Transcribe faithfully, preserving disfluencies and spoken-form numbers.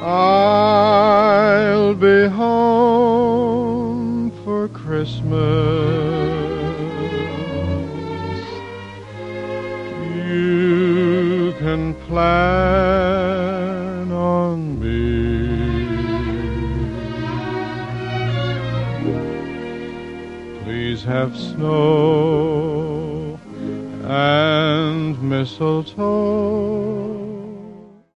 I'll be home for Christmas. You can plan on me. Please have snow and mistletoe